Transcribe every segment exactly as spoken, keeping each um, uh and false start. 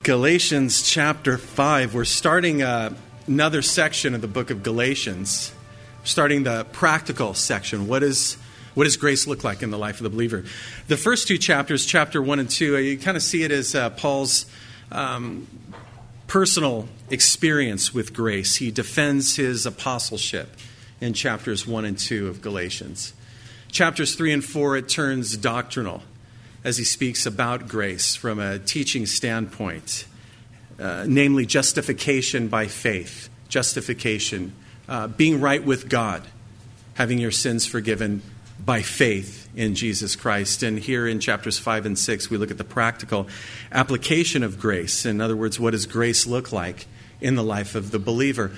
Galatians chapter five. We're starting uh, another section of the book of Galatians. Starting the practical section. What is what does grace look like in the life of the believer? The first two chapters, chapter one and two, you kind of see it as uh, Paul's um, personal experience with grace. He defends his apostleship in chapters one and two of Galatians. Chapters three and four, it turns doctrinal as he speaks about grace from a teaching standpoint, uh, namely justification by faith, justification, uh, being right with God, having your sins forgiven by faith in Jesus Christ. And here in chapters five and six, we look at the practical application of grace. In other words, what does grace look like in the life of the believer?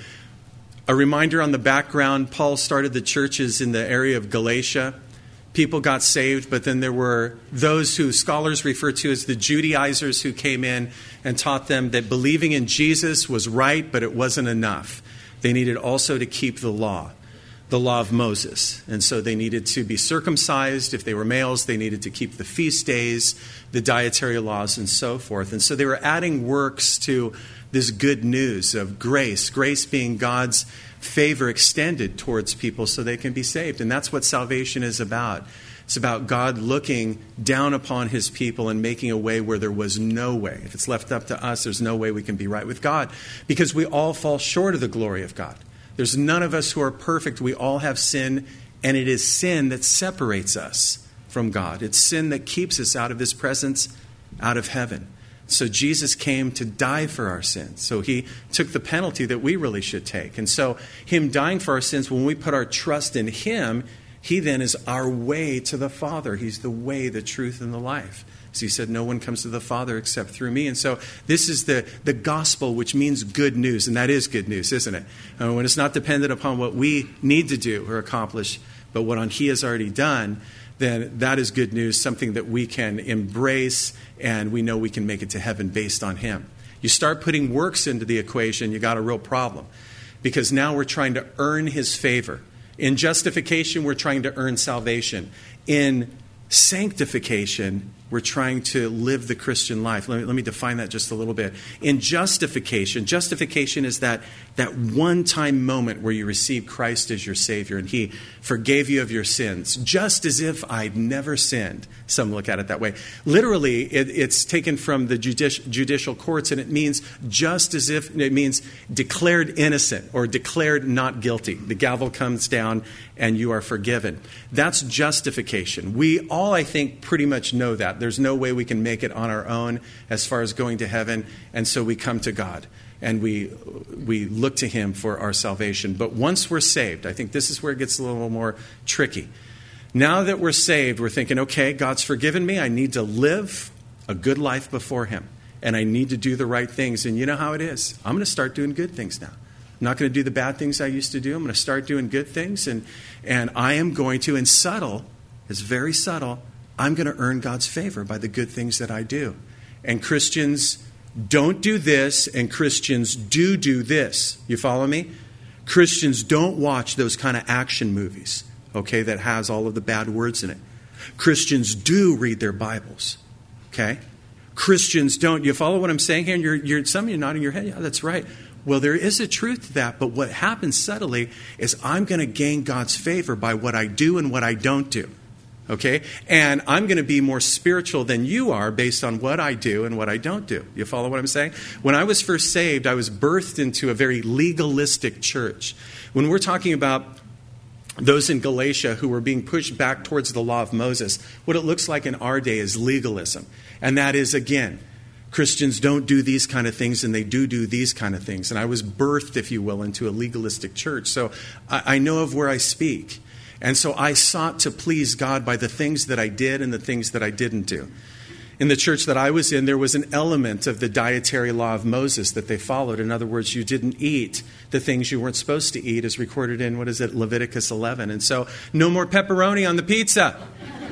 A reminder on the background, Paul started the churches in the area of Galatia. People got saved, but then there were those who scholars refer to as the Judaizers who came in and taught them that believing in Jesus was right, but it wasn't enough. They needed also to keep the law, the law of Moses. And so they needed to be circumcised. If they were males, they needed to keep the feast days, the dietary laws, and so forth. And so they were adding works to this good news of grace, grace being God's favor extended towards people so they can be saved. And that's what salvation is about. It's about God looking down upon his people and making a way where there was no way. If it's left up to us, there's no way we can be right with God because we all fall short of the glory of God. There's none of us who are perfect. We all have sin, and it is sin that separates us from God. It's sin that keeps us out of his presence, out of heaven. So Jesus came to die for our sins. So he took the penalty that we really should take. And so him dying for our sins, when we put our trust in him, he then is our way to the Father. He's the way, the truth, and the life. So he said, no one comes to the Father except through me. And so this is the, the gospel, which means good news. And that is good news, isn't it? And when it's not dependent upon what we need to do or accomplish, but what on he has already done, then that is good news, something that we can embrace, and we know we can make it to heaven based on him. You start putting works into the equation, you got a real problem, because now we're trying to earn his favor. In justification, we're trying to earn salvation. In sanctification, we're trying to live the Christian life. Let me, let me define that just a little bit. In justification, justification is that, that one-time moment where you receive Christ as your Savior and he forgave you of your sins, just as if I'd never sinned. Some look at it that way. Literally, it, it's taken from the judici- judicial courts, and it means just as if, it means declared innocent or declared not guilty. The gavel comes down and you are forgiven. That's justification. We all, I think, pretty much know that. There's no way we can make it on our own as far as going to heaven, and so we come to God and we we look to him for our salvation. But once we're saved, I think this is where it gets a little more tricky. Now that we're saved, we're thinking, okay, God's forgiven me. I need to live a good life before him, and I need to do the right things. And you know how it is. I'm going to start doing good things now. I'm not going to do the bad things I used to do. I'm going to start doing good things, and and I am going to, and subtle, it's very subtle, I'm going to earn God's favor by the good things that I do. And Christians don't do this, and Christians do do this. You follow me? Christians don't watch those kind of action movies, okay, that has all of the bad words in it. Christians do read their Bibles, okay? Christians don't. You follow what I'm saying here? And you're, you're, some of you nodding your head. Yeah, that's right. Well, there is a truth to that, but what happens subtly is I'm going to gain God's favor by what I do and what I don't do. Okay? And I'm going to be more spiritual than you are based on what I do and what I don't do. You follow what I'm saying? When I was first saved, I was birthed into a very legalistic church. When we're talking about those in Galatia who were being pushed back towards the law of Moses, what it looks like in our day is legalism. And that is, again, Christians don't do these kind of things, and they do do these kind of things. And I was birthed, if you will, into a legalistic church. So I, I know of where I speak. And so I sought to please God by the things that I did and the things that I didn't do. In the church that I was in, there was an element of the dietary law of Moses that they followed. In other words, you didn't eat the things you weren't supposed to eat, as recorded in, what is it, Leviticus eleven. And so, no more pepperoni on the pizza.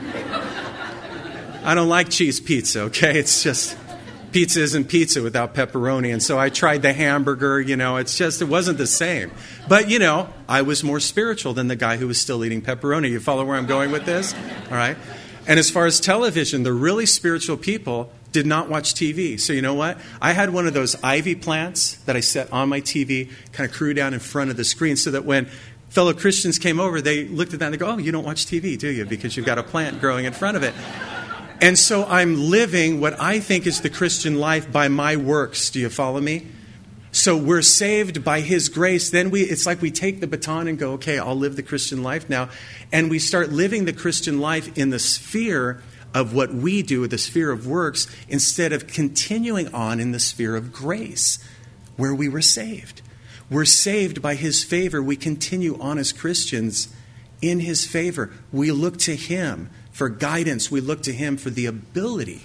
I don't like cheese pizza, okay? It's just, pizza isn't pizza without pepperoni. And so I tried the hamburger, you know, it's just, it wasn't the same. But, you know, I was more spiritual than the guy who was still eating pepperoni. You follow where I'm going with this? All right. And as far as television, the really spiritual people did not watch T V. So you know what? I had one of those ivy plants that I set on my T V, kind of crew down in front of the screen so that when fellow Christians came over, they looked at that and they go, oh, you don't watch T V, do you? Because you've got a plant growing in front of it. And so I'm living what I think is the Christian life by my works. Do you follow me? So we're saved by His grace. Then we it's like we take the baton and go, okay, I'll live the Christian life now. And we start living the Christian life in the sphere of what we do, the sphere of works, instead of continuing on in the sphere of grace, where we were saved. We're saved by His favor. We continue on as Christians in His favor. We look to Him for guidance. We look to Him for the ability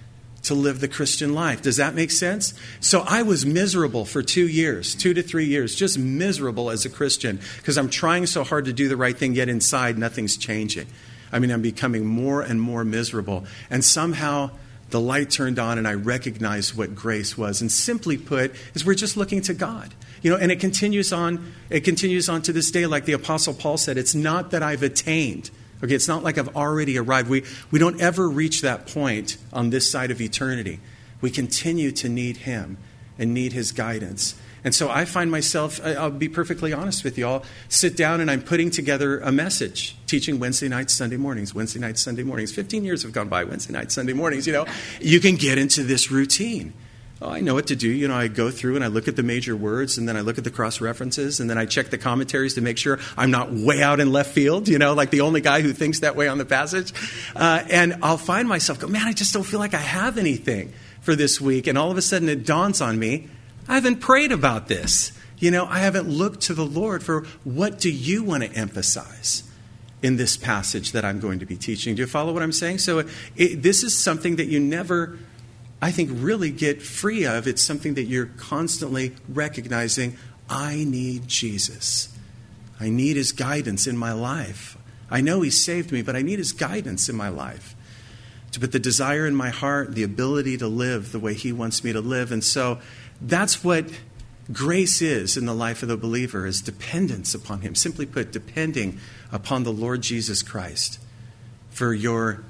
to live the Christian life. Does that make sense? So I was miserable for two years, two to three years, just miserable as a Christian because I'm trying so hard to do the right thing, yet inside nothing's changing. I mean, I'm becoming more and more miserable. And somehow the light turned on and I recognized what grace was. And simply put, is we're just looking to God. You know, and it continues on, it continues on to this day, like the Apostle Paul said, it's not that I've attained. Okay, it's not like I've already arrived. We we don't ever reach that point on this side of eternity. We continue to need Him and need His guidance. And so I find myself, I'll be perfectly honest with you, I'll sit down and I'm putting together a message, teaching Wednesday nights, Sunday mornings, Wednesday nights, Sunday mornings. fifteen years have gone by, Wednesday nights, Sunday mornings, you know. You can get into this routine. Oh, I know what to do. You know, I go through and I look at the major words and then I look at the cross references and then I check the commentaries to make sure I'm not way out in left field, you know, like the only guy who thinks that way on the passage. Uh, and I'll find myself go, man, I just don't feel like I have anything for this week. And all of a sudden it dawns on me, I haven't prayed about this. You know, I haven't looked to the Lord for what do you want to emphasize in this passage that I'm going to be teaching. Do you follow what I'm saying? So it, this is something that you never, I think, really get free of. It's something that you're constantly recognizing, I need Jesus. I need His guidance in my life. I know He saved me, but I need His guidance in my life. To put the desire in my heart, the ability to live the way He wants me to live. And so that's what grace is in the life of the believer, is dependence upon Him. Simply put, depending upon the Lord Jesus Christ for your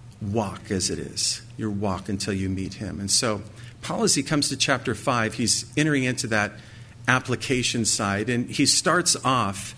walk as it is, your walk until you meet Him. And so Paul, as he comes to chapter five, he's entering into that application side. And he starts off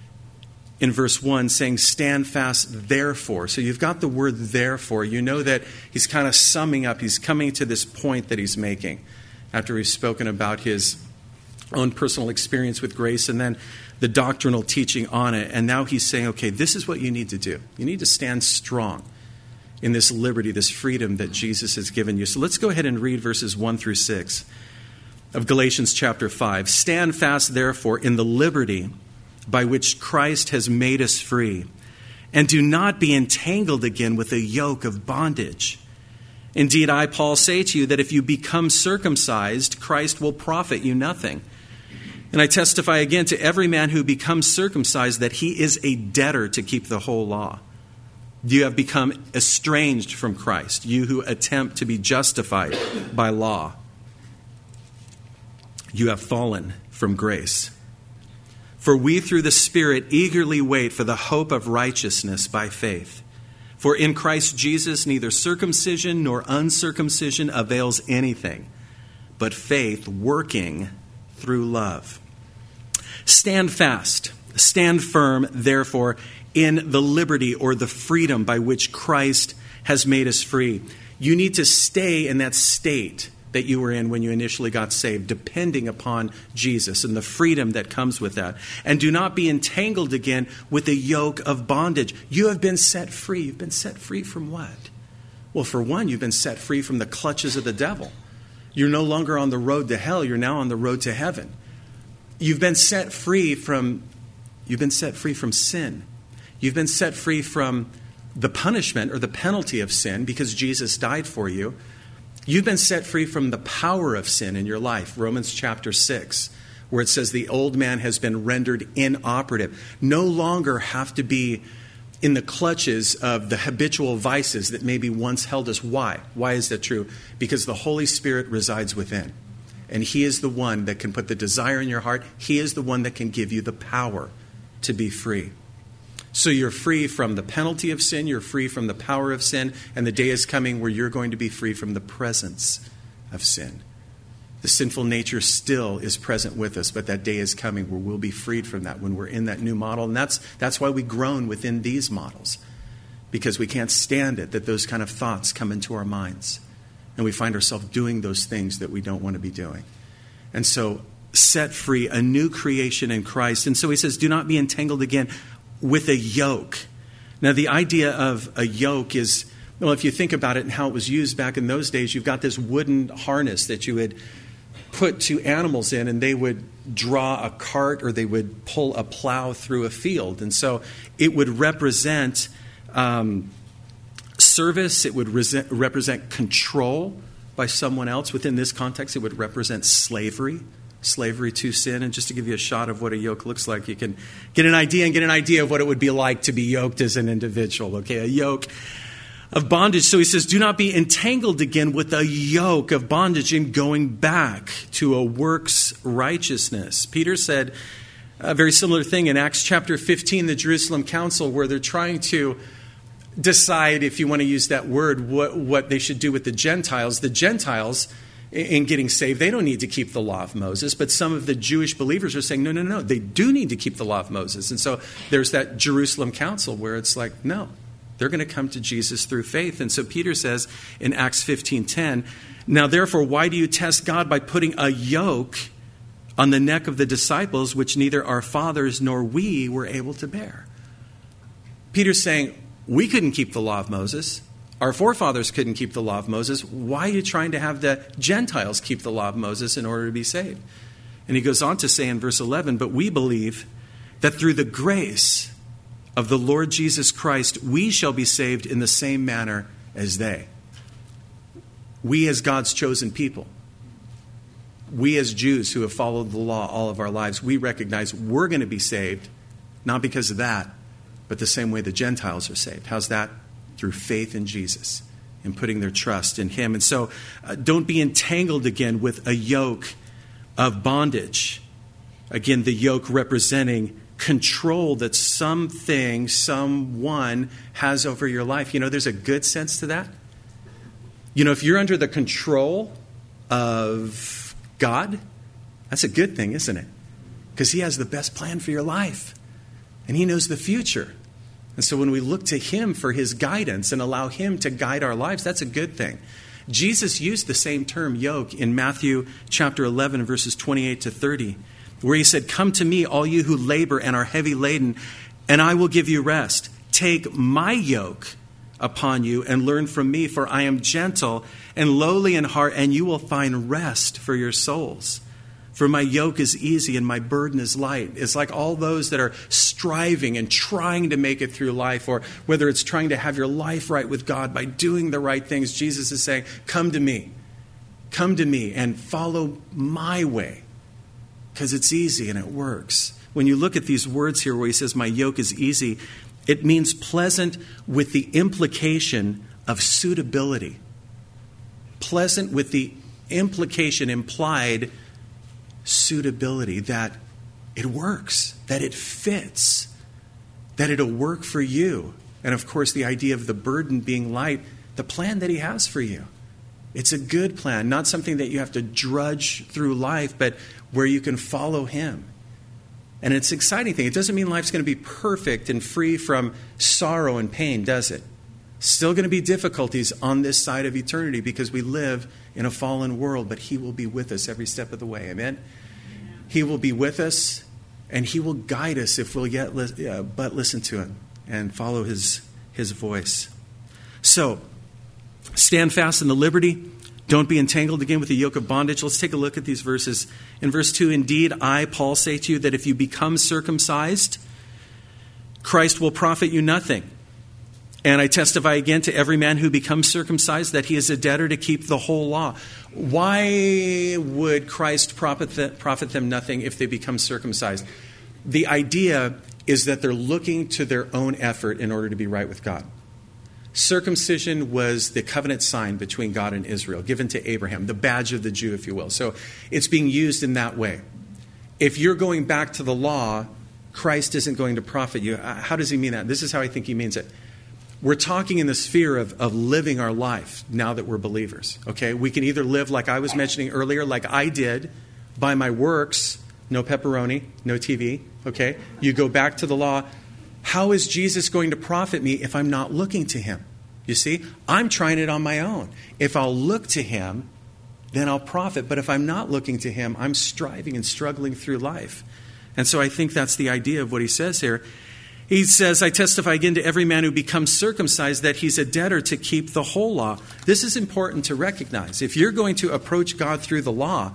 in verse one saying, stand fast, therefore. So you've got the word therefore. You know that he's kind of summing up. He's coming to this point that he's making after he's spoken about his own personal experience with grace and then the doctrinal teaching on it. And now he's saying, okay, this is what you need to do. You need to stand strong in this liberty, this freedom that Jesus has given you. So let's go ahead and read verses one through six of Galatians chapter five. Stand fast, therefore, in the liberty by which Christ has made us free, and do not be entangled again with a yoke of bondage. Indeed, I, Paul, say to you that if you become circumcised, Christ will profit you nothing. And I testify again to every man who becomes circumcised that he is a debtor to keep the whole law. You have become estranged from Christ, you who attempt to be justified by law. You have fallen from grace. For we through the Spirit eagerly wait for the hope of righteousness by faith. For in Christ Jesus neither circumcision nor uncircumcision avails anything, but faith working through love. Stand fast, stand firm, therefore, in the liberty or the freedom by which Christ has made us free. You need to stay in that state that you were in when you initially got saved, depending upon Jesus and the freedom that comes with that. And do not be entangled again with a yoke of bondage. You have been set free. You've been set free from what? Well, for one, you've been set free from the clutches of the devil. You're no longer on the road to hell. You're now on the road to heaven. You've been set free from, you've been set free from sin. You've been set free from the punishment or the penalty of sin because Jesus died for you. You've been set free from the power of sin in your life. Romans chapter six, where it says the old man has been rendered inoperative. No longer have to be in the clutches of the habitual vices that maybe once held us. Why? Why is that true? Because the Holy Spirit resides within. And He is the one that can put the desire in your heart. He is the one that can give you the power to be free. So you're free from the penalty of sin, you're free from the power of sin, and the day is coming where you're going to be free from the presence of sin. The sinful nature still is present with us, but that day is coming where we'll be freed from that when we're in that new model. And that's that's why we groan within these models, because we can't stand it that those kind of thoughts come into our minds. And we find ourselves doing those things that we don't want to be doing. And so set free, a new creation in Christ. And so he says, do not be entangled again with a yoke. Now, the idea of a yoke is, well, if you think about it and how it was used back in those days, you've got this wooden harness that you would put two animals in, and they would draw a cart or they would pull a plow through a field. And so it would represent um, service. It would re- represent control by someone else. Within this context, it would represent slavery. Slavery to sin. And just to give you a shot of what a yoke looks like, you can get an idea and get an idea of what it would be like to be yoked as an individual. Okay, a yoke of bondage. So he says, do not be entangled again with a yoke of bondage in going back to a works righteousness. Peter said a very similar thing in Acts chapter fifteen, the Jerusalem Council, where they're trying to decide, if you want to use that word, what, what they should do with the Gentiles. The Gentiles, in getting saved, they don't need to keep the law of Moses, but some of the Jewish believers are saying, no, no, no, they do need to keep the law of Moses. And so there's that Jerusalem Council where it's like, no, they're going to come to Jesus through faith. And so Peter says in Acts fifteen ten, now therefore, why do you test God by putting a yoke on the neck of the disciples, which neither our fathers nor we were able to bear? Peter's saying, we couldn't keep the law of Moses. Our forefathers couldn't keep the law of Moses. Why are you trying to have the Gentiles keep the law of Moses in order to be saved? And he goes on to say in verse eleven, but we believe that through the grace of the Lord Jesus Christ, we shall be saved in the same manner as they. We as God's chosen people, we as Jews who have followed the law all of our lives, we recognize we're going to be saved, not because of that, but the same way the Gentiles are saved. How's that? Through faith in Jesus and putting their trust in him. And so uh, don't be entangled again with a yoke of bondage. Again, the yoke representing control that something, someone has over your life. You know, there's a good sense to that. You know, if you're under the control of God, that's a good thing, isn't it? Because he has the best plan for your life. And he knows the future. And so when we look to him for his guidance and allow him to guide our lives, that's a good thing. Jesus used the same term, yoke, in Matthew chapter eleven, verses twenty-eight to thirty, where he said, come to me, all you who labor and are heavy laden, and I will give you rest. Take my yoke upon you and learn from me, for I am gentle and lowly in heart, and you will find rest for your souls. For my yoke is easy and my burden is light. It's like all those that are striving and trying to make it through life, or whether it's trying to have your life right with God by doing the right things. Jesus is saying, come to me. Come to me and follow my way, because it's easy and it works. When you look at these words here where he says, my yoke is easy, it means pleasant with the implication of suitability. Pleasant with the implication implied suitability, that it works, that it fits, that it'll work for you. And of course, the idea of the burden being light, the plan that he has for you. It's a good plan, not something that you have to drudge through life, but where you can follow him. And it's an exciting thing. It doesn't mean life's going to be perfect and free from sorrow and pain, does it? Still going to be difficulties on this side of eternity because we live in a fallen world, but he will be with us every step of the way. Amen? He will be with us, and he will guide us if we'll yet li- uh, but listen to him and follow his, his voice. So, stand fast in the liberty. Don't be entangled again with the yoke of bondage. Let's take a look at these verses. In verse two, indeed, I, Paul, say to you that if you become circumcised, Christ will profit you nothing. And I testify again to every man who becomes circumcised that he is a debtor to keep the whole law. Why would Christ profit them, profit them nothing if they become circumcised? The idea is that they're looking to their own effort in order to be right with God. Circumcision was the covenant sign between God and Israel, given to Abraham, the badge of the Jew, if you will. So it's being used in that way. If you're going back to the law, Christ isn't going to profit you. How does he mean that? This is how I think he means it. We're talking in the sphere of, of living our life now that we're believers. Okay, we can either live like I was mentioning earlier, like I did, by my works, no pepperoni, no T V. Okay, you go back to the law. How is Jesus going to profit me if I'm not looking to him? You see, I'm trying it on my own. If I'll look to him, then I'll profit. But if I'm not looking to him, I'm striving and struggling through life. And so I think that's the idea of what he says here. He says, I testify again to every man who becomes circumcised that he's a debtor to keep the whole law. This is important to recognize. If you're going to approach God through the law,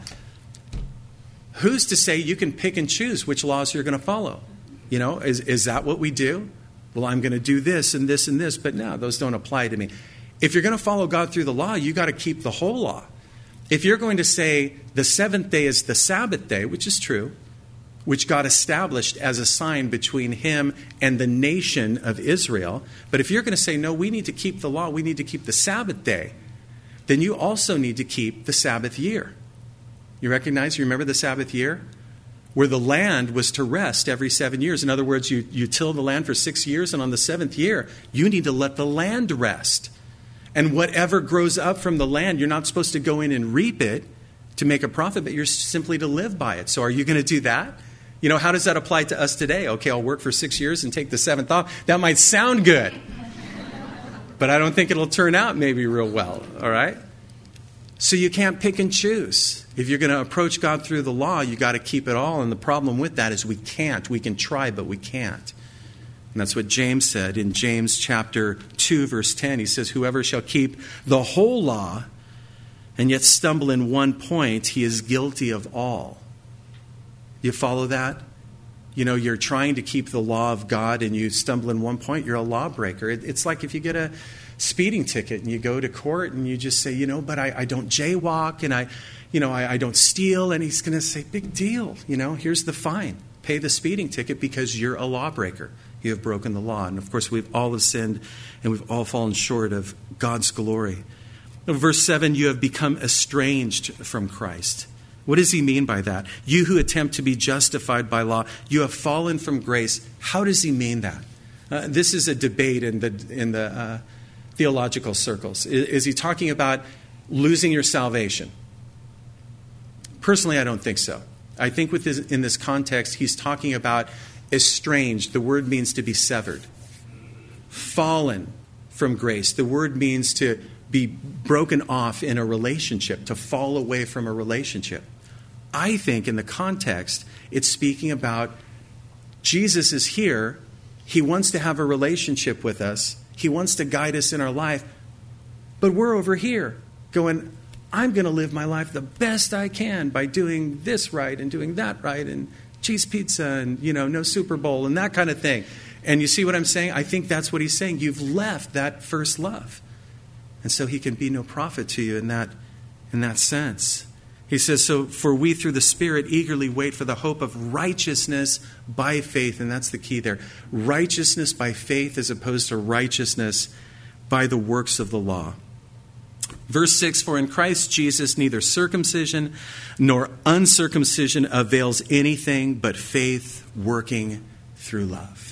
who's to say you can pick and choose which laws you're going to follow? You know, is, is that what we do? Well, I'm going to do this and this and this, but no, those don't apply to me. If you're going to follow God through the law, you got to keep the whole law. If you're going to say the seventh day is the Sabbath day, which is true, which God established as a sign between him and the nation of Israel, but if you're going to say, no, we need to keep the law, we need to keep the Sabbath day, then you also need to keep the Sabbath year. You recognize, you remember the Sabbath year? Where the land was to rest every seven years. In other words, you, you till the land for six years, and on the seventh year, you need to let the land rest. And whatever grows up from the land, you're not supposed to go in and reap it to make a profit, but you're simply to live by it. So are you going to do that? You know, how does that apply to us today? Okay, I'll work for six years and take the seventh off. That might sound good, but I don't think it'll turn out maybe real well, all right? So you can't pick and choose. If you're going to approach God through the law, you got to keep it all. And the problem with that is we can't. We can try, but we can't. And that's what James said in James chapter two, verse ten. He says, whoever shall keep the whole law and yet stumble in one point, he is guilty of all. You follow that? You know, you're trying to keep the law of God and you stumble in one point, you're a lawbreaker. It's like if you get a speeding ticket and you go to court and you just say, you know, but I, I don't jaywalk and I, you know, I, I don't steal. And he's going to say, big deal. You know, here's the fine. Pay the speeding ticket because you're a lawbreaker. You have broken the law. And of course, we've all have sinned and we've all fallen short of God's glory. Verse seven, you have become estranged from Christ. What does he mean by that? You who attempt to be justified by law, you have fallen from grace. How does he mean that? Uh, this is a debate in the in the uh, theological circles. Is, is he talking about losing your salvation? Personally, I don't think so. I think with this, in this context, he's talking about estranged. The word means to be severed. Fallen from grace. The word means to be broken off in a relationship, to fall away from a relationship. I think in the context, it's speaking about Jesus is here. He wants to have a relationship with us. He wants to guide us in our life. But we're over here going, I'm going to live my life the best I can by doing this right and doing that right and cheese pizza and, you know, no Super Bowl and that kind of thing. And you see what I'm saying? I think that's what he's saying. You've left that first love. And so he can be no profit to you in that, in that sense. He says, so for we through the Spirit eagerly wait for the hope of righteousness by faith. And that's the key there. Righteousness by faith as opposed to righteousness by the works of the law. Verse six, for in Christ Jesus neither circumcision nor uncircumcision avails anything but faith working through love.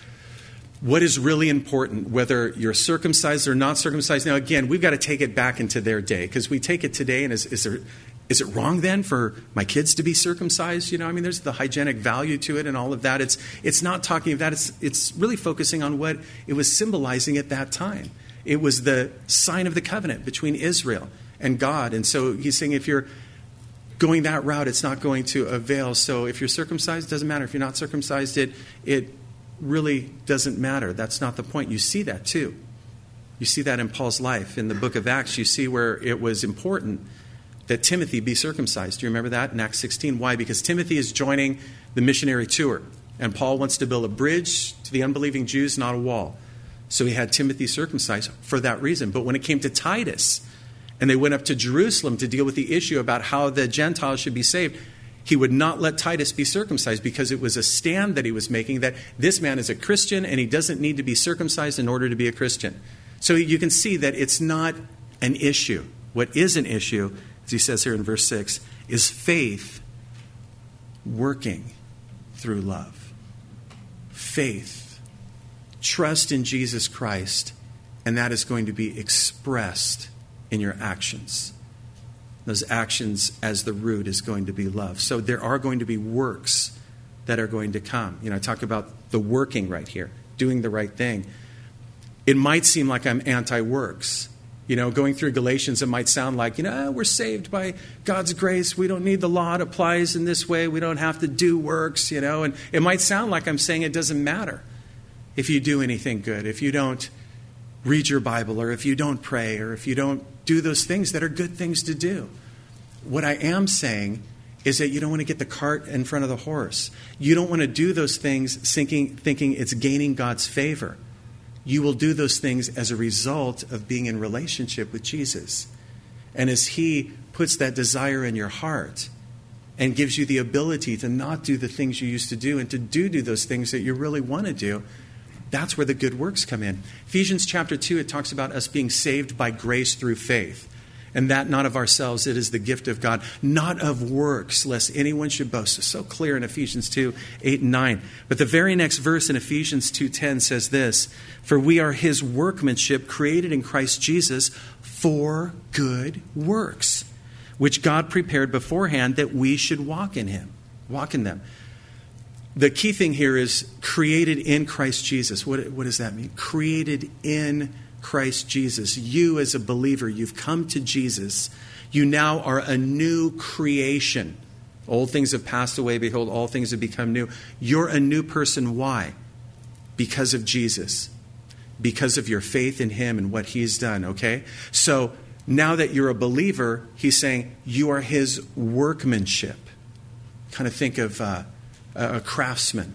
What is really important, whether you're circumcised or not circumcised? Now, again, we've got to take it back into their day because we take it today and is, is there... Is it wrong then for my kids to be circumcised? You know, I mean, there's the hygienic value to it and all of that. It's it's not talking of that. It's it's really focusing on what it was symbolizing at that time. It was the sign of the covenant between Israel and God. And so he's saying if you're going that route, it's not going to avail. So if you're circumcised, it doesn't matter. If you're not circumcised, it it really doesn't matter. That's not the point. You see that too. You see that in Paul's life. In the book of Acts, you see where it was important that Timothy be circumcised. Do you remember that in Acts sixteen? Why? Because Timothy is joining the missionary tour. And Paul wants to build a bridge to the unbelieving Jews, not a wall. So he had Timothy circumcised for that reason. But when it came to Titus, and they went up to Jerusalem to deal with the issue about how the Gentiles should be saved, he would not let Titus be circumcised because it was a stand that he was making that this man is a Christian and he doesn't need to be circumcised in order to be a Christian. So you can see that it's not an issue. What is an issue, as he says here in verse six, is faith working through love. faith. Trust in Jesus Christ, and that is going to be expressed in your actions. Those actions as the root is going to be love. So there are going to be works that are going to come. You know, I talk about the working right here, doing the right thing. It might seem like I'm anti-works. You know, going through Galatians, it might sound like, you know, we're saved by God's grace. We don't need the law. It applies in this way. We don't have to do works, you know. And it might sound like I'm saying it doesn't matter if you do anything good, if you don't read your Bible, or if you don't pray, or if you don't do those things that are good things to do. What I am saying is that you don't want to get the cart in front of the horse. You don't want to do those things thinking, thinking it's gaining God's favor. You will do those things as a result of being in relationship with Jesus. And as he puts that desire in your heart and gives you the ability to not do the things you used to do and to do, do those things that you really want to do, that's where the good works come in. Ephesians chapter two, it talks about us being saved by grace through faith. And that not of ourselves, it is the gift of God, not of works, lest anyone should boast. It's so clear in Ephesians two, eight and nine. But the very next verse in Ephesians two ten says this, for we are his workmanship created in Christ Jesus for good works, which God prepared beforehand that we should walk in him, walk in them. The key thing here is created in Christ Jesus. What, what does that mean? Created in Christ Jesus. You as a believer, you've come to Jesus. You now are a new creation. Old things have passed away. Behold, all things have become new. You're a new person. Why? Because of Jesus. Because of your faith in him and what he's done, okay? So now that you're a believer, he's saying you are his workmanship. Kind of think of uh, a craftsman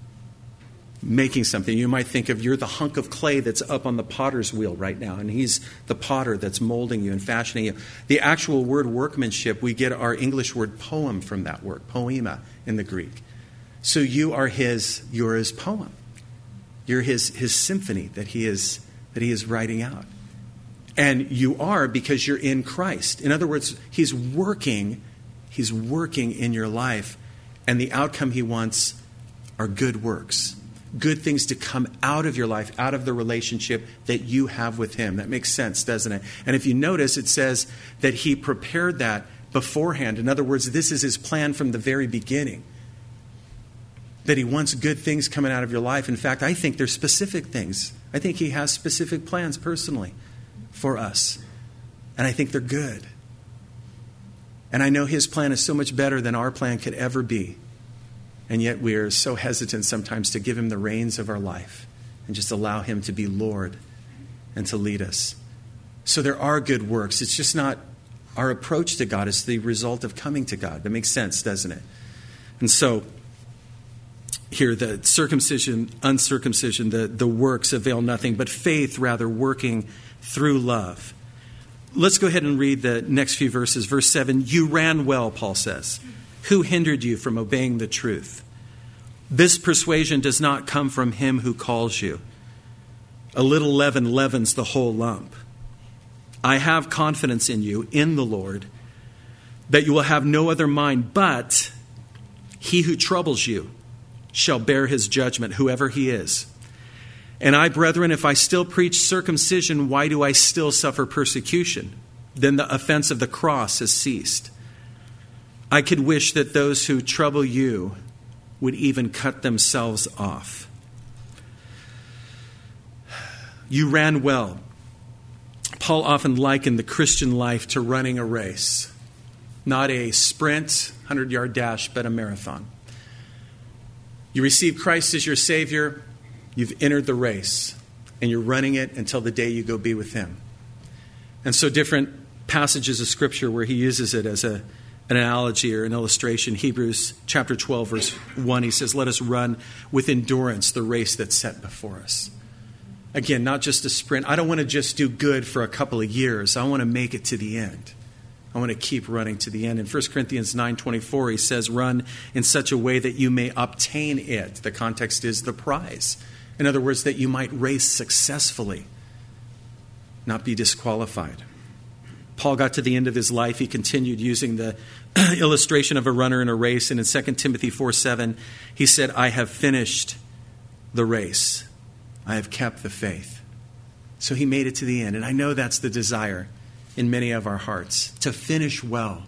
making something. You might think of you're the hunk of clay that's up on the potter's wheel right now, and he's the potter that's molding you and fashioning you. The actual word workmanship, we get our English word poem from that word, poema in the Greek. So you are his, you're his poem. You're his, his symphony that he is that he is writing out. And you are because you're in Christ. In other words, he's working, he's working in your life, and the outcome he wants are good works. Good things to come out of your life, out of the relationship that you have with him. That makes sense, doesn't it? And if you notice, it says that he prepared that beforehand. In other words, this is his plan from the very beginning. That he wants good things coming out of your life. In fact, I think there's specific things. I think he has specific plans personally for us. And I think they're good. And I know his plan is so much better than our plan could ever be. And yet we are so hesitant sometimes to give him the reins of our life and just allow him to be Lord and to lead us. So there are good works. It's just not our approach to God. It's the result of coming to God. That makes sense, doesn't it? And so here, the circumcision, uncircumcision, the, the works avail nothing, but faith rather working through love. Let's go ahead and read the next few verses. Verse seven, you ran well, Paul says. Who hindered you from obeying the truth? This persuasion does not come from him who calls you. A little leaven leavens the whole lump. I have confidence in you, in the Lord, that you will have no other mind, but he who troubles you shall bear his judgment, whoever he is. And I, brethren, if I still preach circumcision, why do I still suffer persecution? Then the offense of the cross has ceased. I could wish that those who trouble you would even cut themselves off. You ran well. Paul often likened the Christian life to running a race. Not a sprint, hundred-yard dash, but a marathon. You receive Christ as your Savior. You've entered the race. And you're running it until the day you go be with him. And so different passages of Scripture where he uses it as a an analogy or an illustration. Hebrews chapter twelve, verse one, he says, let us run with endurance the race that's set before us. Again, not just a sprint. I don't want to just do good for a couple of years. I want to make it to the end. I want to keep running to the end. In First Corinthians nine twenty-four, he says, run in such a way that you may obtain it. The context is the prize. In other words, that you might race successfully, not be disqualified. Paul got to the end of his life. He continued using the illustration of a runner in a race. And in Second Timothy four seven, he said, I have finished the race. I have kept the faith. So he made it to the end. And I know that's the desire in many of our hearts, to finish well,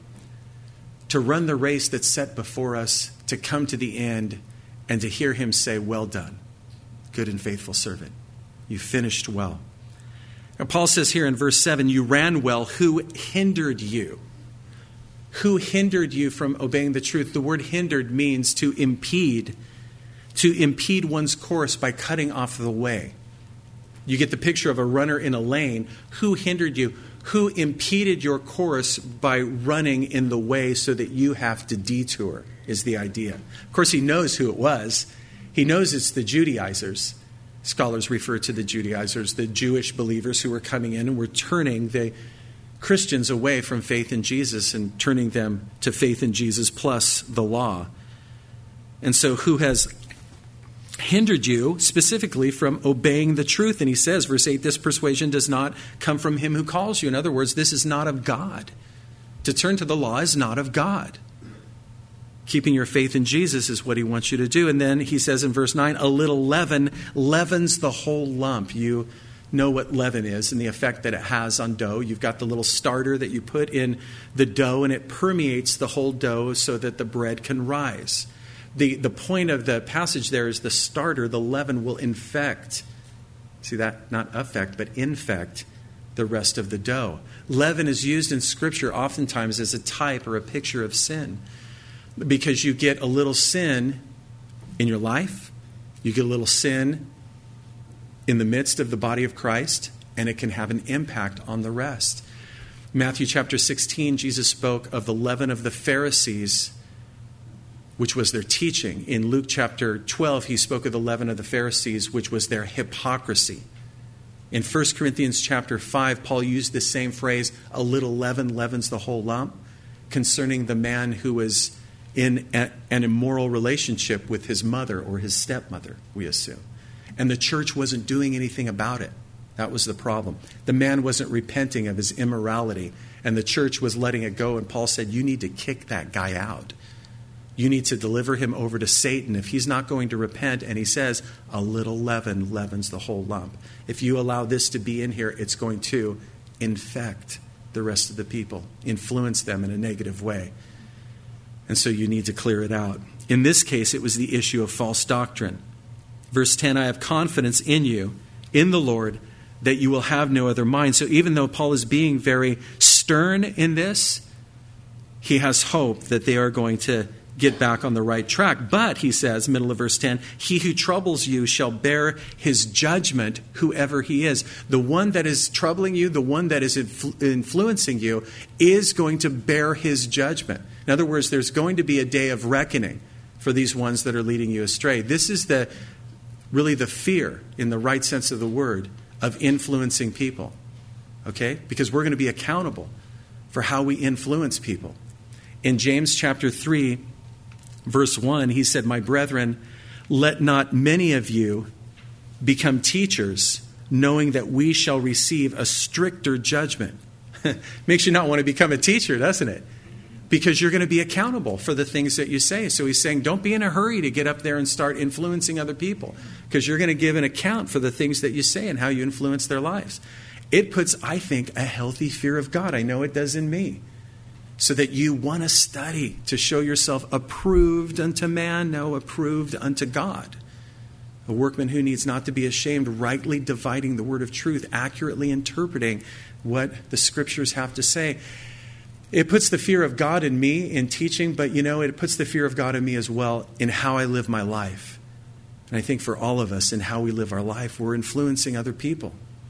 to run the race that's set before us, to come to the end and to hear him say, well done, good and faithful servant. You finished well. Now, Paul says here in verse seven, you ran well. Who hindered you? Who hindered you from obeying the truth? The word hindered means to impede, to impede one's course by cutting off the way. You get the picture of a runner in a lane. Who hindered you? Who impeded your course by running in the way so that you have to detour, is the idea. Of course, he knows who it was. He knows it's the Judaizers. Scholars refer to the Judaizers, the Jewish believers who were coming in and were turning the Christians away from faith in Jesus and turning them to faith in Jesus plus the law. And so who has hindered you specifically from obeying the truth? And he says, verse eight, this persuasion does not come from him who calls you. In other words, this is not of God. To turn to the law is not of God. Keeping your faith in Jesus is what he wants you to do. And then he says in verse nine, a little leaven leavens the whole lump. You know what leaven is and the effect that it has on dough. You've got the little starter that you put in the dough and it permeates the whole dough so that the bread can rise. The, the point of the passage there is the starter, the leaven, will infect. See that? Not affect, but infect the rest of the dough. Leaven is used in Scripture oftentimes as a type or a picture of sin. Because you get a little sin in your life, you get a little sin in the midst of the body of Christ, and it can have an impact on the rest. Matthew chapter sixteen, Jesus spoke of the leaven of the Pharisees, which was their teaching. In Luke chapter twelve, he spoke of the leaven of the Pharisees, which was their hypocrisy. In First Corinthians chapter five, Paul used the same phrase, a little leaven leavens the whole lump, concerning the man who was in a, an immoral relationship with his mother or his stepmother, we assume. And the church wasn't doing anything about it. That was the problem. The man wasn't repenting of his immorality, and the church was letting it go. And Paul said, you need to kick that guy out. You need to deliver him over to Satan if he's not going to repent. And he says, a little leaven leavens the whole lump. If you allow this to be in here, it's going to infect the rest of the people, influence them in a negative way. And so you need to clear it out. In this case, it was the issue of false doctrine. Verse ten, I have confidence in you, in the Lord, that you will have no other mind. So even though Paul is being very stern in this, he has hope that they are going to get back on the right track. But, he says, middle of verse ten, he who troubles you shall bear his judgment, whoever he is. The one that is troubling you, the one that is influ- influencing you, is going to bear his judgment. In other words, there's going to be a day of reckoning for these ones that are leading you astray. This is the really the fear, in the right sense of the word, of influencing people. Okay? Because we're going to be accountable for how we influence people. In James chapter three, verse one, he said, my brethren, let not many of you become teachers, knowing that we shall receive a stricter judgment. Makes you not want to become a teacher, doesn't it? Because you're going to be accountable for the things that you say. So he's saying, don't be in a hurry to get up there and start influencing other people, because you're going to give an account for the things that you say and how you influence their lives. It puts, I think, a healthy fear of God. I know it does in me. So that you want to study to show yourself approved unto man, no, approved unto God. A workman who needs not to be ashamed, rightly dividing the word of truth, accurately interpreting what the scriptures have to say. It puts the fear of God in me in teaching, but you know, it puts the fear of God in me as well in how I live my life. And I think for all of us, in how we live our life, we're influencing other people.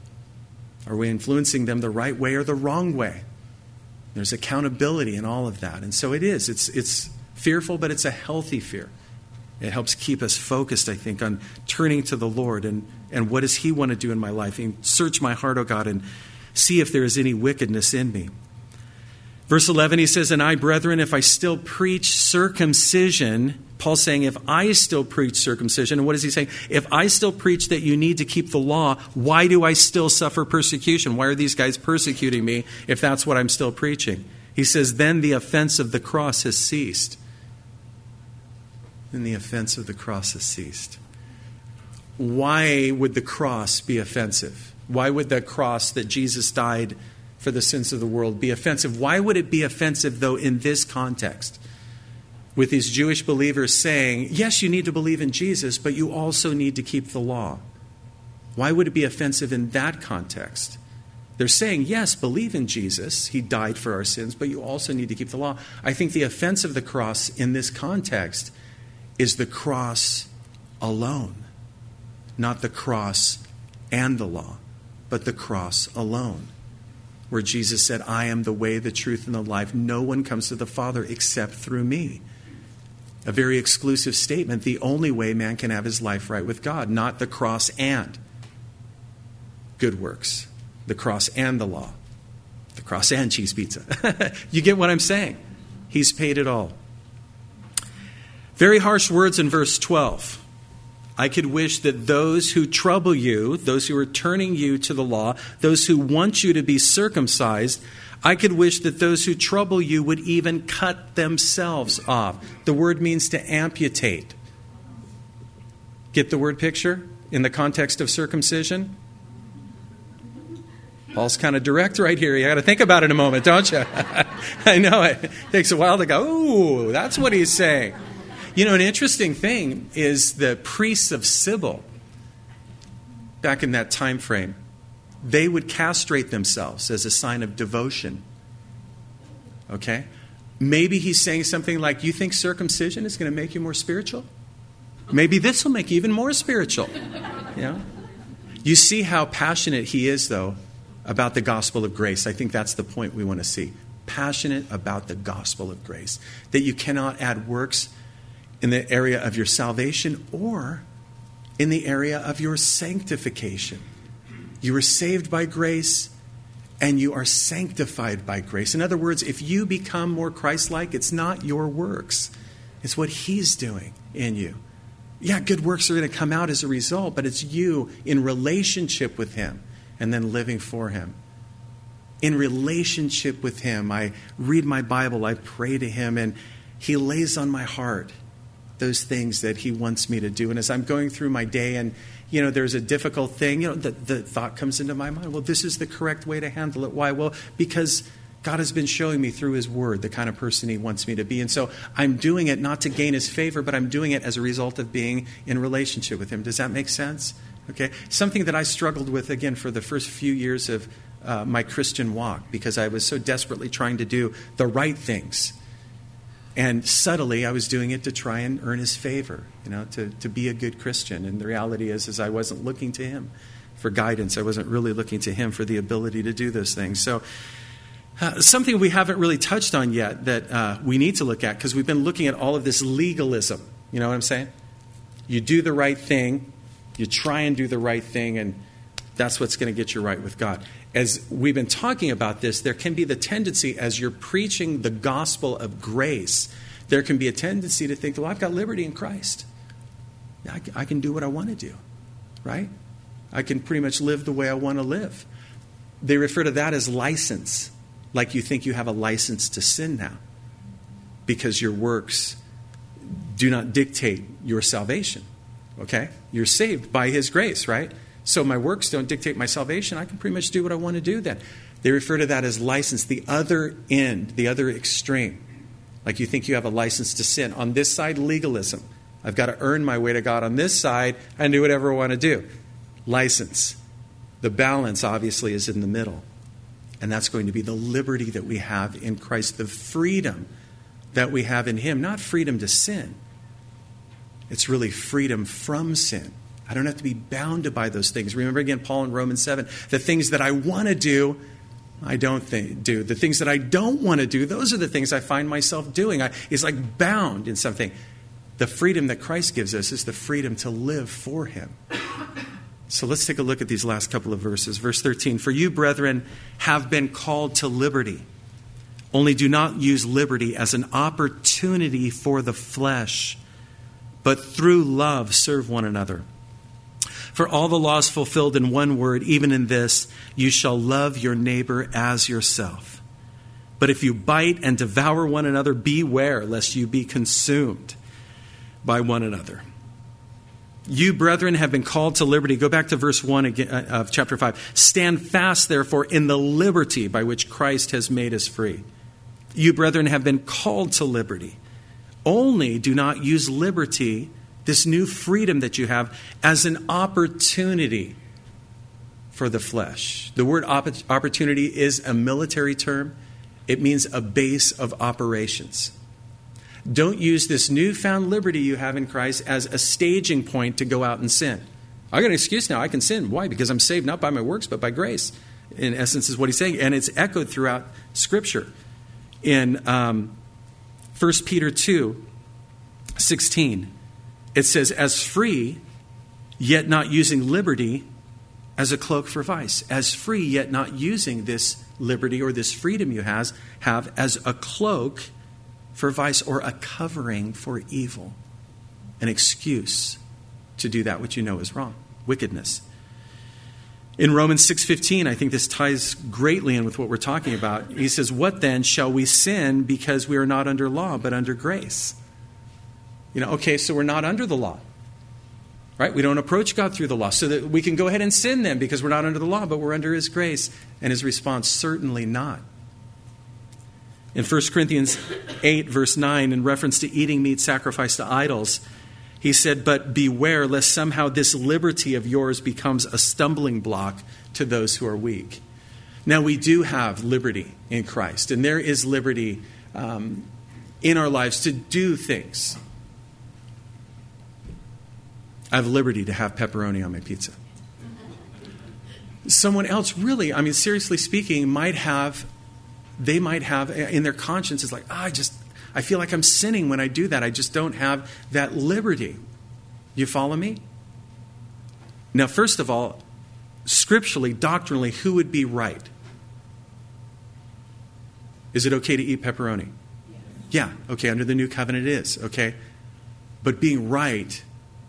Are we influencing them the right way or the wrong way? There's accountability in all of that. And so it is. It's it's fearful, but it's a healthy fear. It helps keep us focused, I think, on turning to the Lord and, and what does he want to do in my life? And search my heart, O God, and see if there is any wickedness in me. Verse eleven, he says, and I, brethren, if I still preach circumcision, Paul's saying, if I still preach circumcision, and what is he saying? If I still preach that you need to keep the law, why do I still suffer persecution? Why are these guys persecuting me if that's what I'm still preaching? He says, then the offense of the cross has ceased. Then the offense of the cross has ceased. why would the cross be offensive? Why would the cross that Jesus died for the sins of the world be offensive? Why would it be offensive, though, in this context? With these Jewish believers saying, yes, you need to believe in Jesus, but you also need to keep the law. Why would it be offensive in that context? They're saying, yes, believe in Jesus. He died for our sins, but you also need to keep the law. I think the offense of the cross in this context is the cross alone. Not the cross and the law, but the cross alone. Where Jesus said, I am the way, the truth, and the life. No one comes to the Father except through me. A very exclusive statement. The only way man can have his life right with God, not the cross and good works. The cross and the law. The cross and cheese pizza. You get what I'm saying? He's paid it all. Very harsh words in verse twelve. I could wish that those who trouble you, those who are turning you to the law, those who want you to be circumcised, I could wish that those who trouble you would even cut themselves off. The word means to amputate. Get the word picture in the context of circumcision? Paul's kind of direct right here. You got to think about it a moment, don't you? I know it takes a while to go, ooh, that's what he's saying. You know, an interesting thing is the priests of Sibyl, back in that time frame, they would castrate themselves as a sign of devotion. Okay? Maybe he's saying something like, you think circumcision is going to make you more spiritual? Maybe this will make you even more spiritual. You know? You see how passionate he is, though, about the gospel of grace. I think that's the point we want to see. Passionate about the gospel of grace. That you cannot add works in the area of your salvation or in the area of your sanctification. You were saved by grace and you are sanctified by grace. In other words, if you become more Christ-like, it's not your works. It's what he's doing in you. Yeah, good works are going to come out as a result, but it's you in relationship with him and then living for him. In relationship with him, I read my Bible, I pray to him, and he lays on my heart those things that he wants me to do. And as I'm going through my day and, you know, there's a difficult thing, you know, the, the thought comes into my mind, well, this is the correct way to handle it. Why? Well, because God has been showing me through his word the kind of person he wants me to be. And so I'm doing it not to gain his favor, but I'm doing it as a result of being in relationship with him. Does that make sense? Okay. Something that I struggled with, again, for the first few years of uh, my Christian walk, because I was so desperately trying to do the right things. And subtly, I was doing it to try and earn his favor, you know, to, to be a good Christian. And the reality is, is I wasn't looking to him for guidance. I wasn't really looking to him for the ability to do those things. So uh, something we haven't really touched on yet that uh, we need to look at, because we've been looking at all of this legalism. You know what I'm saying? You do the right thing, you try and do the right thing, and that's what's going to get you right with God. As we've been talking about this, there can be the tendency, as you're preaching the gospel of grace, there can be a tendency to think, well, I've got liberty in Christ. I can do what I want to do, right? I can pretty much live the way I want to live. They refer to that as license, like you think you have a license to sin now because your works do not dictate your salvation, okay? You're saved by his grace, right? So my works don't dictate my salvation. I can pretty much do what I want to do then. They refer to that as license. The other end, the other extreme. Like you think you have a license to sin. On this side, legalism. I've got to earn my way to God. On this side, I can do whatever I want to do. License. The balance, obviously, is in the middle. And that's going to be the liberty that we have in Christ. The freedom that we have in him. Not freedom to sin. It's really freedom from sin. I don't have to be bound by those things. Remember again, Paul in Romans seven, the things that I want to do, I don't think, do. The things that I don't want to do, those are the things I find myself doing. I, it's like bound in something. The freedom that Christ gives us is the freedom to live for him. So let's take a look at these last couple of verses. Verse thirteen, for you, brethren, have been called to liberty. Only do not use liberty as an opportunity for the flesh, but through love serve one another. For all the law is fulfilled in one word, even in this, you shall love your neighbor as yourself. But if you bite and devour one another, beware lest you be consumed by one another. You, brethren, have been called to liberty. Go back to verse one again, uh, of chapter five. Stand fast, therefore, in the liberty by which Christ has made us free. You, brethren, have been called to liberty. Only do not use liberty, this new freedom that you have, as an opportunity for the flesh. The word opportunity is a military term. It means a base of operations. Don't use this newfound liberty you have in Christ as a staging point to go out and sin. I got an excuse now. I can sin. Why? Because I'm saved not by my works, but by grace. In essence, is what he's saying. And it's echoed throughout Scripture. In um, First Peter two sixteen, it says, as free, yet not using liberty as a cloak for vice. As free, yet not using this liberty or this freedom you has, have as a cloak for vice or a covering for evil. An excuse to do that which you know is wrong. Wickedness. In Romans six fifteen, I think this ties greatly in with what we're talking about. He says, what then shall we sin because we are not under law but under grace? You know, okay, so we're not under the law. Right? We don't approach God through the law. So that we can go ahead and sin then because we're not under the law, but we're under his grace. And his response, certainly not. In First Corinthians eight, verse nine, in reference to eating meat sacrificed to idols, he said, but beware lest somehow this liberty of yours becomes a stumbling block to those who are weak. Now, we do have liberty in Christ, and there is liberty um, in our lives to do things. I have liberty to have pepperoni on my pizza. Someone else really, I mean, seriously speaking, might have, they might have in their conscience, it's like, oh, I just, I feel like I'm sinning when I do that. I just don't have that liberty. You follow me? Now, first of all, scripturally, doctrinally, who would be right? Is it okay to eat pepperoni? Yeah, okay, under the new covenant it is, okay? But being right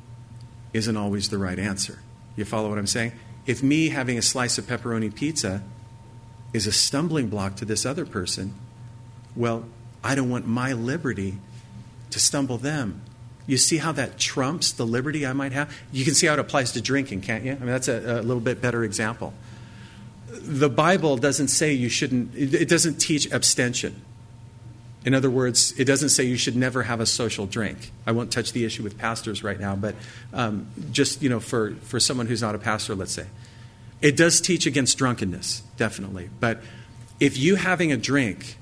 isn't always the right answer. You follow what I'm saying? If me having a slice of pepperoni pizza is a stumbling block to this other person, well, I don't want my liberty to stumble them. You see how that trumps the liberty I might have? You can see how it applies to drinking, can't you? I mean, that's a, a little bit better example. The Bible doesn't say you shouldn't, it doesn't teach abstention. In other words, it doesn't say you should never have a social drink. I won't touch the issue with pastors right now, but um, just, you know, for, for someone who's not a pastor, let's say. It does teach against drunkenness, definitely. But if you having a drink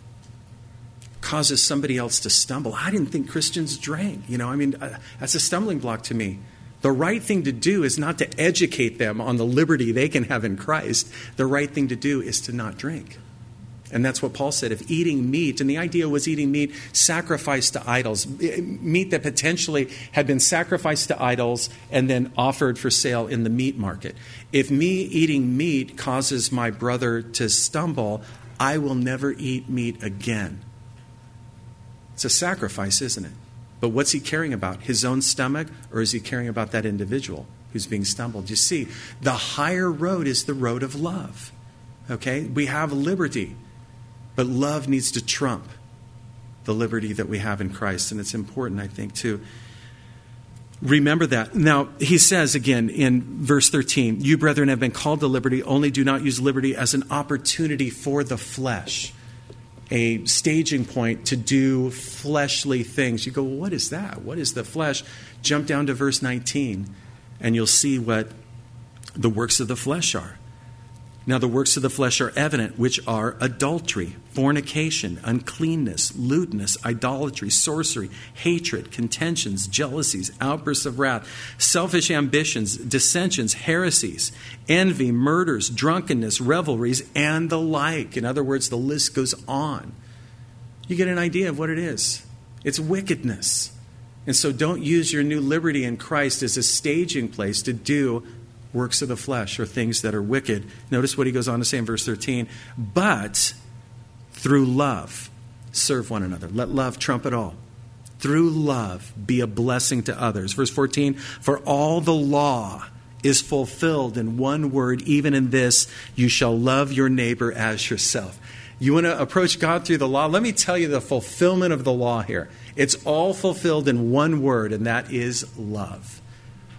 causes somebody else to stumble, I didn't think Christians drank. You know, I mean, uh, that's a stumbling block to me. The right thing to do is not to educate them on the liberty they can have in Christ. The right thing to do is to not drink. And that's what Paul said. If eating meat, and the idea was eating meat sacrificed to idols, meat that potentially had been sacrificed to idols and then offered for sale in the meat market. If me eating meat causes my brother to stumble, I will never eat meat again. It's a sacrifice, isn't it? But what's he caring about? His own stomach, or is he caring about that individual who's being stumbled? You see, the higher road is the road of love. Okay? We have liberty. But love needs to trump the liberty that we have in Christ. And it's important, I think, to remember that. Now, he says again in verse thirteen, you, brethren, have been called to liberty, only do not use liberty as an opportunity for the flesh, a staging point to do fleshly things. You go, well, what is that? What is the flesh? Jump down to verse nineteen, and you'll see what the works of the flesh are. Now the works of the flesh are evident, which are adultery, fornication, uncleanness, lewdness, idolatry, sorcery, hatred, contentions, jealousies, outbursts of wrath, selfish ambitions, dissensions, heresies, envy, murders, drunkenness, revelries, and the like. In other words, the list goes on. You get an idea of what it is. It's wickedness. And so don't use your new liberty in Christ as a staging place to do works of the flesh or things that are wicked. Notice what he goes on to say in verse thirteen. But through love, serve one another. Let love trump it all. Through love, be a blessing to others. Verse fourteen. For all the law is fulfilled in one word, even in this, you shall love your neighbor as yourself. You want to approach God through the law? Let me tell you the fulfillment of the law here. It's all fulfilled in one word, and that is love.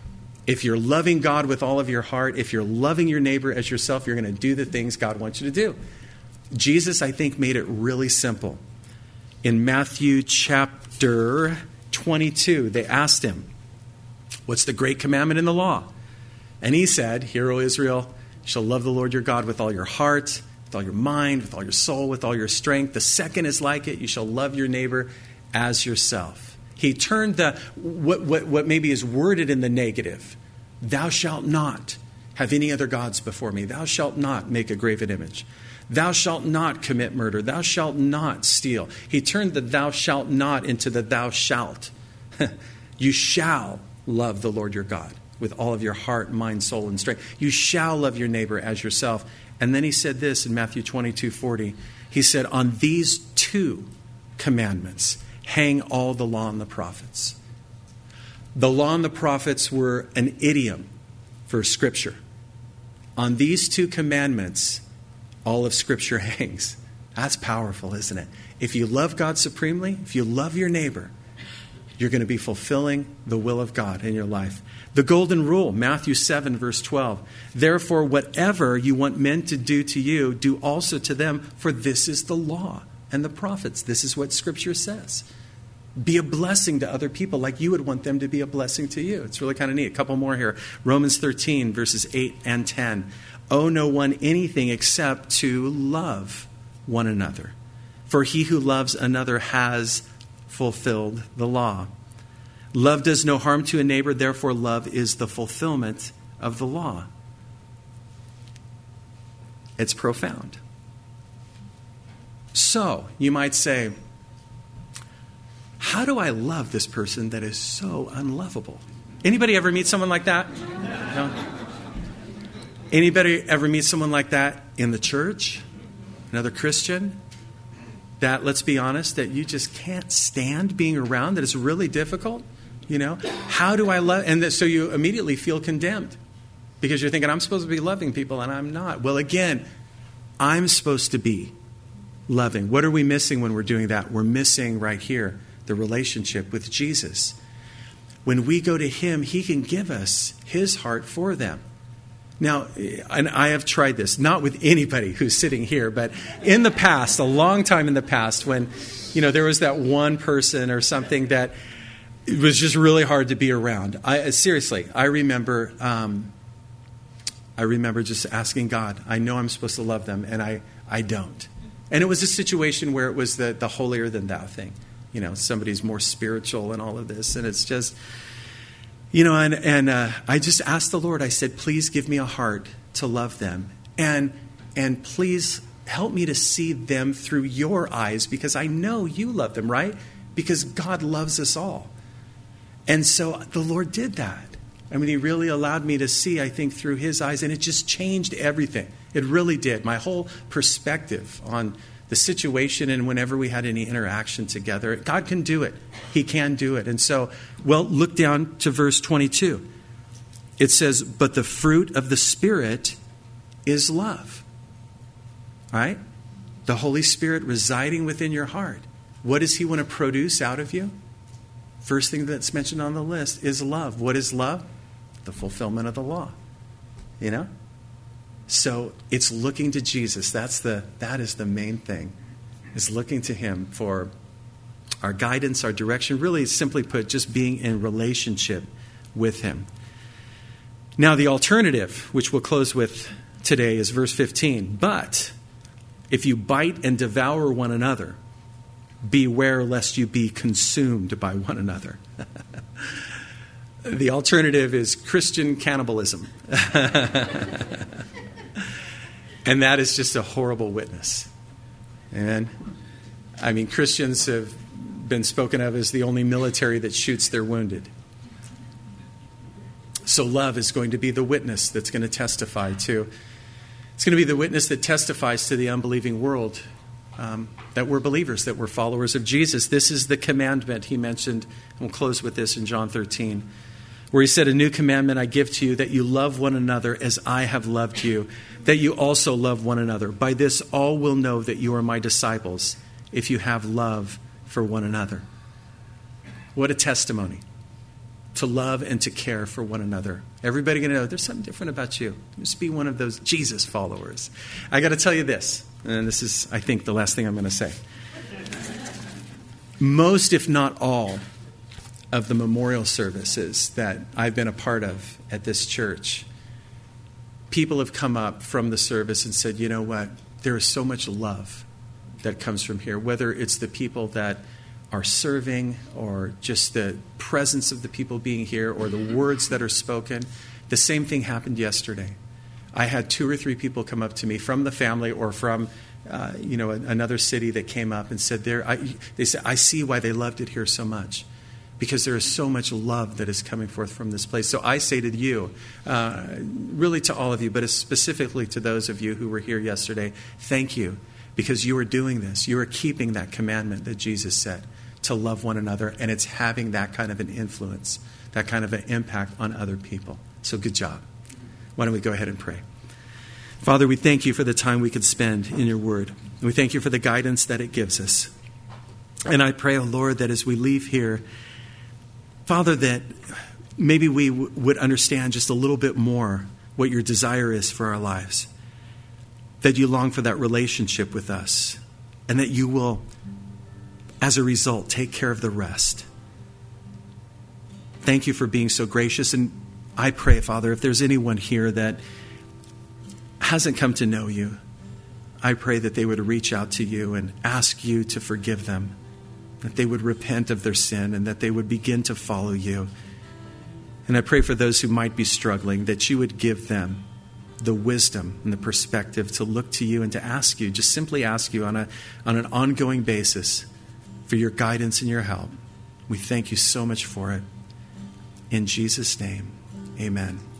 If you're loving God with all of your heart, if you're loving your neighbor as yourself, you're going to do the things God wants you to do. Jesus, I think, made it really simple. In Matthew chapter twenty-two, they asked him, what's the great commandment in the law? And he said, hear, O Israel, you shall love the Lord your God with all your heart, with all your mind, with all your soul, with all your strength. The second is like it. You shall love your neighbor as yourself. He turned the what, what, what maybe is worded in the negative. Thou shalt not have any other gods before me. Thou shalt not make a graven image. Thou shalt not commit murder. Thou shalt not steal. He turned the thou shalt not into the thou shalt. You shall love the Lord your God with all of your heart, mind, soul, and strength. You shall love your neighbor as yourself. And then he said this in Matthew twenty-two forty. He said, on these two commandments hang all the law and the prophets. The law and the prophets were an idiom for Scripture. On these two commandments, all of Scripture hangs. That's powerful, isn't it? If you love God supremely, if you love your neighbor, you're going to be fulfilling the will of God in your life. The golden rule, Matthew seven, verse twelve. Therefore, whatever you want men to do to you, do also to them, for this is the law and the prophets. This is what Scripture says. Be a blessing to other people like you would want them to be a blessing to you. It's really kind of neat. A couple more here. Romans thirteen, verses eight and ten. Owe no one anything except to love one another. For he who loves another has fulfilled the law. Love does no harm to a neighbor, therefore love is the fulfillment of the law. It's profound. So, you might say, how do I love this person that is so unlovable? Anybody ever meet someone like that? No? Anybody ever meet someone like that in the church? Another Christian? That, let's be honest, that you just can't stand being around, that it's really difficult? You know? How do I love? And that, so you immediately feel condemned because you're thinking, I'm supposed to be loving people and I'm not. Well, again, I'm supposed to be loving. What are we missing when we're doing that? We're missing right here the relationship with Jesus. When we go to him, he can give us his heart for them. Now, and I have tried this, not with anybody who's sitting here, but in the past, a long time in the past, when, you know, there was that one person or something that it was just really hard to be around. I seriously, I remember, um, I remember just asking God, I know I'm supposed to love them, and I, I don't. And it was a situation where it was the, the holier than thou thing. You know, somebody's more spiritual and all of this. And it's just, you know, and, and uh, I just asked the Lord, I said, please give me a heart to love them. And, and please help me to see them through your eyes, because I know you love them, right? Because God loves us all. And so the Lord did that. I mean, he really allowed me to see, I think, through his eyes. And it just changed everything. It really did. My whole perspective on the situation, and whenever we had any interaction together. God can do it. He can do it. And so, well, look down to verse twenty-two. It says, but the fruit of the Spirit is love. All right? The Holy Spirit residing within your heart. What does he want to produce out of you? First thing that's mentioned on the list is love. What is love? The fulfillment of the law. You know? So it's looking to Jesus. That's the that is the main thing, is looking to him for our guidance, our direction. Really, simply put, just being in relationship with him. Now, the alternative, which we'll close with today, is verse fifteen. But if you bite and devour one another, beware lest you be consumed by one another. The alternative is Christian cannibalism. And that is just a horrible witness. Amen. I mean, Christians have been spoken of as the only military that shoots their wounded. So love is going to be the witness that's going to testify to. It's going to be the witness that testifies to the unbelieving world um, that we're believers, that we're followers of Jesus. This is the commandment he mentioned. And we'll close with this in John thirteen. Where he said, a new commandment I give to you, that you love one another as I have loved you, that you also love one another. By this all will know that you are my disciples, if you have love for one another. What a testimony. to love and to care for one another. Everybody going to know there's something different about you. Just be one of those Jesus followers. I got to tell you this, and this is, I think, the last thing I'm going to say. Most, if not all, of the memorial services that I've been a part of at this church, people have come up from the service and said, you know what, there is so much love that comes from here, whether it's the people that are serving or just the presence of the people being here or the words that are spoken. The same thing happened yesterday. I had two or three people come up to me from the family or from uh, you know another city that came up and said, "There, I, they said, I see why they loved it here so much, because there is so much love that is coming forth from this place." So I say to you, uh, really to all of you, but specifically to those of you who were here yesterday, thank you, because you are doing this. You are keeping that commandment that Jesus said, to love one another, and it's having that kind of an influence, that kind of an impact on other people. So good job. Why don't we go ahead and pray? Father, we thank you for the time we could spend in your word. We thank you for the guidance that it gives us. And I pray, oh Lord, that as we leave here, Father, that maybe we w- would understand just a little bit more what your desire is for our lives, that you long for that relationship with us, and that you will, as a result, take care of the rest. Thank you for being so gracious. And I pray, Father, if there's anyone here that hasn't come to know you, I pray that they would reach out to you and ask you to forgive them, that they would repent of their sin, and that they would begin to follow you. And I pray for those who might be struggling, that you would give them the wisdom and the perspective to look to you and to ask you, just simply ask you on a on an ongoing basis for your guidance and your help. We thank you so much for it. In Jesus' name, amen.